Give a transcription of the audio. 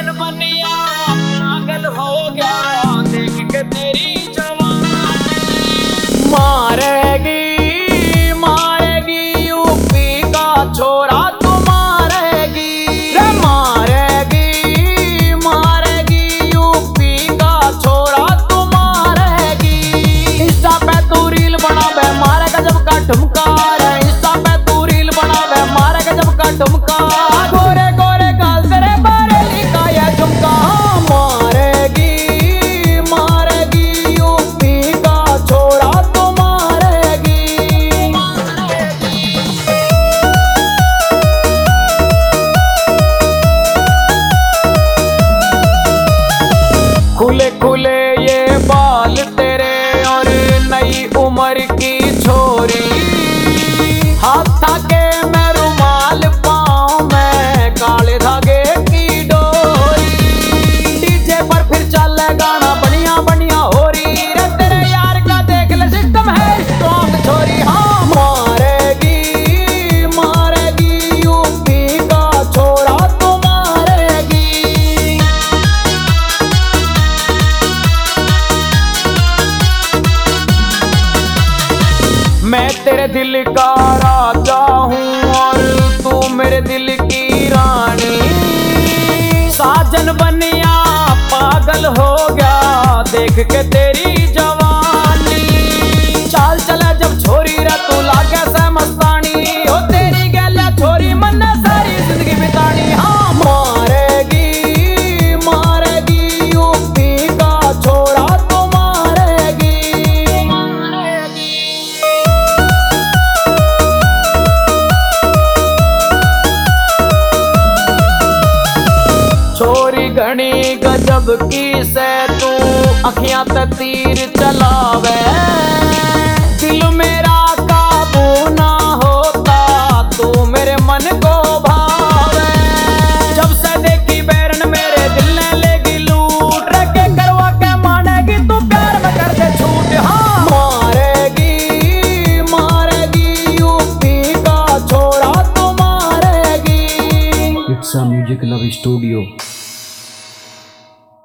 साजन बनिया पागल हो गया देख के तेरी जवानी। मारेगी मारेगी यूपी का छोरा तू मारेगी रे, मारेगी मारेगी यूपी का छोरा तू मारेगी। इंस्टा पे तू रील बनावे मारे गजब का ठुमका रे, इंस्टा पे तू रील बनावे मारे गजब का ठुमका। गोरे गोरे गाल तेरे बारेली का ये झुमका। मारेगी मारेगी यूपी का छोरा तो मारेगी। खुले खुले ये बाल तेरे और नई उम्र की छोरी, हाथ थाके मैं रुमाल पाऊं मैं काले धागे की डोरी। डीजे पर फिर चले गाना बढ़िया बढ़िया हो रही रे, तेरे यार का देख ले सिस्टम है स्ट्रॉन्ग छोरी। हाँ मारेगी मारेगी यूपी का छोरा तो मारेगी। मैं तेरे दिल का राजा हूँ और तू मेरे दिल की रानी। साजन बनिया पागल हो गया देख के तेरी जवानी। चाल चले जब छोरी रे तू लागे से मस्तानी, हो तेरी गैला छोरी मन सारी जिंदगी बितानी। हाँ मारेगी मारेगी यूपी का छोरा तो मारेगी। छोरी घनी गजब की से तू अखियां ते तीर चलावे, दिल मेरा काबू ना होता तू मेरे मन को भावे। जब से देखी बैरन मेरे दिल ने लेगी लूट रे, के करवा के मानेगी तू प्यार में कर दे छूट। हाँ मारेगी मारेगी यूपी का छोरा तो मारेगी। It's a music love studio.